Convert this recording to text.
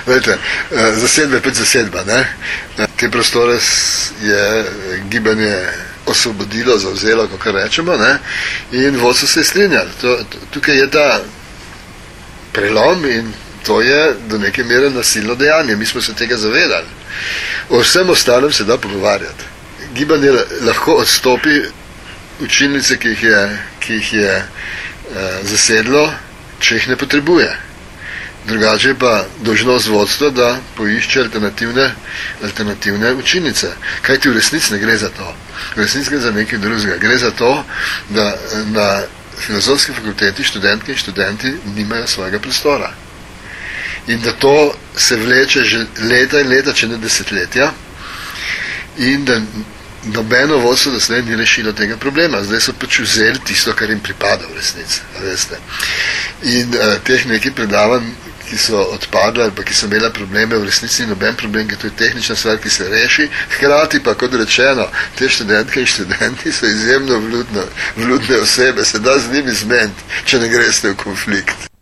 Vete, zasedba je pač zasedba, ne? Te prostore je gibanje osvobodilo, zavzelo, kako rečemo, ne? In vodstvo se je strinjalo. Tukaj je ta prelom in to je do neke mere nasilno dejanje. Mi smo se tega zavedali. O vsem ostalem se da pogovarjati. Gibanje lahko odstopi učilnice, ki jih je zasedlo, če jih ne potrebuje. Drugače pa dolžnost vodstva, da poišče alternativne učilnice. Kaj ti v resnici ne gre za to? V resnici gre za nekaj drugega. Gre za to, da na filozofski fakulteti študentke in študenti nimajo svojega prostora. In da to se vleče že leta in leta, če ne desetletja, in da nobeno vodstvo doslej ni rešilo tega problema. Zdaj so pač vzeli tisto, kar jim pripada v resnici. Veste. In teh nekaj predavanj, ki so odpadli ali pa ki so imela probleme, v resnici ni noben problem, ker to je tehnična stvar, ki se reši. Hkrati pa, kot rečeno, te študentke in študenti so izjemno vljudne osebe, se da z njimi zmeniti, če ne greste v konflikt.